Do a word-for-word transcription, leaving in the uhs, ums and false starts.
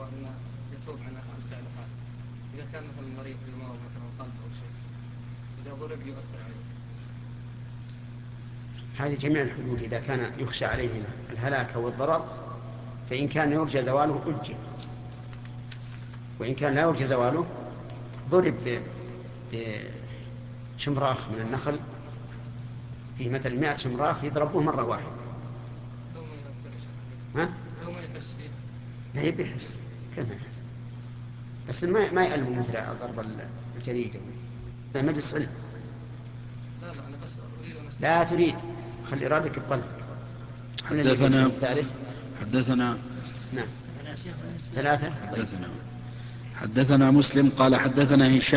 هو أنه يتوب عن الفعل هذا. إذا كان مثلا مريض بالمرض مثلا قلب أو شيء، إذا ضرب يؤثر عليه. هذه جميع الحدود إذا كان يخشى عليه الهلاك أو الضرر، فإن كان يرجى زواله أجل، وإن كان لا يرجى زواله ضرب بشمراخ من النخل، فيه مثل مئة شمراخ يضربوه مرة واحدة. لو ما يؤثر شيء. ها؟ لو ما يحس فيه. لا يبي يحس، كيف ما يحس؟ بس ما ما يألم مثل ضرب الجريد. هذا مجلس علم. لا لا أنا بس أريد أن أستفيد. لا تريد، خلي إرادك بقلبك. من اللي يقول حدثنا الثالث؟ حدثنا نعم. ثلاثة. طيب. حدثنا حدثنا مسلم قال حدثنا هشام